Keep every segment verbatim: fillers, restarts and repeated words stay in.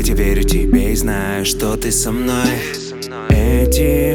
Ведь я верю тебе и знаю, что ты со мной. Эти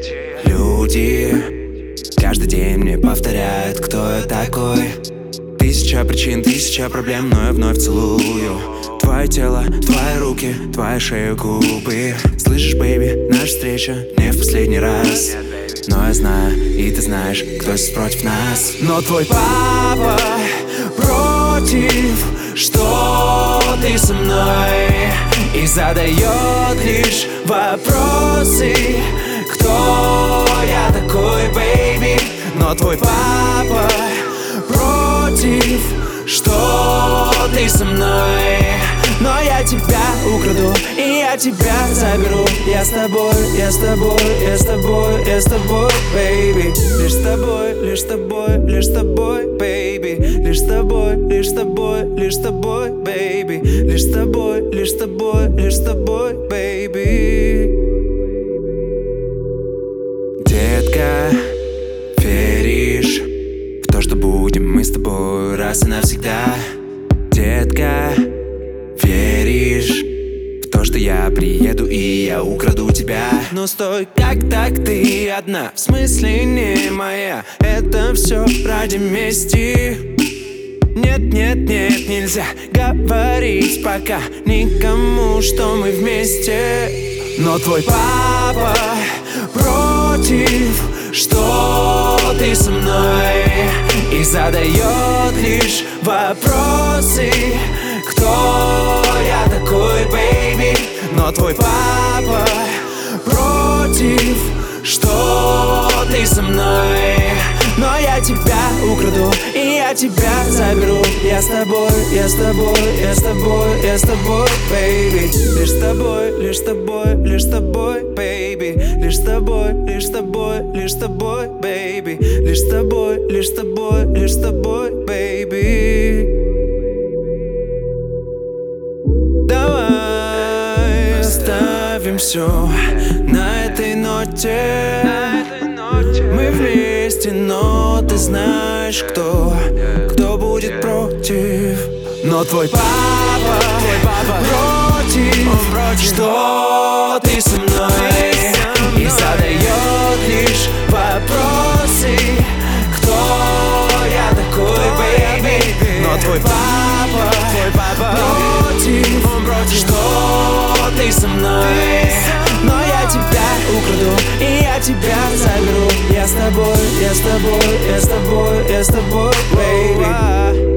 люди каждый день мне повторяют, кто я такой. Тысяча причин, тысяча проблем, но я вновь целую твое тело, твои руки, твои шею, губы. Слышишь, бэйби, наша встреча не в последний раз. Но я знаю, и ты знаешь, кто здесь против нас. Но твой папа против, что ты со мной, и задает лишь вопросы, кто я такой, бэйби. Но твой папа против, что ты со мной, но я тебя украду, и я тебя заберу. Я с тобой, я с тобой, я с тобой, я с тобой, бэйби. Лишь с тобой, лишь с тобой, лишь с тобой, бэйби. Лишь с тобой, лишь с тобой, лишь с тобой, бэйби. Лишь с тобой, лишь с тобой, лишь с тобой, бэйби. Детка, веришь в то, что будем мы с тобой раз и навсегда? Детка, веришь в то, что я приеду и я украду тебя? Но стой, как так ты одна? В смысле не моя? Это все ради мести. Нет, нет, нет, нельзя говорить пока никому, что мы вместе. Но твой папа против, что ты со мной, и задает лишь вопросы, кто я такой, бэйби. Но твой папа против, что ты со мной, но я тебя украду, и я тебя заберу. Я с тобой, я с тобой, я с тобой, я с тобой, бэйби. Лишь с тобой, лишь с тобой, лишь с тобой, бэйби. Лишь с тобой, лишь с тобой, лишь с тобой, бэйби. Лишь с тобой, лишь с тобой, лишь с тобой, бэйби. Давай оставим все на этой ноте. Мы вместе, но ты знаешь, кто, кто будет против. Но твой папа, твой папа против, он против, что ты со мной, и задает лишь вопросы, кто я такой, бэйби. Но твой папа, твой папа против, он против, что ты со мной, но я тебя украду, и я тебя заберу. Я с тобой, я с тобой, я с тобой, я с тобой, бэйби.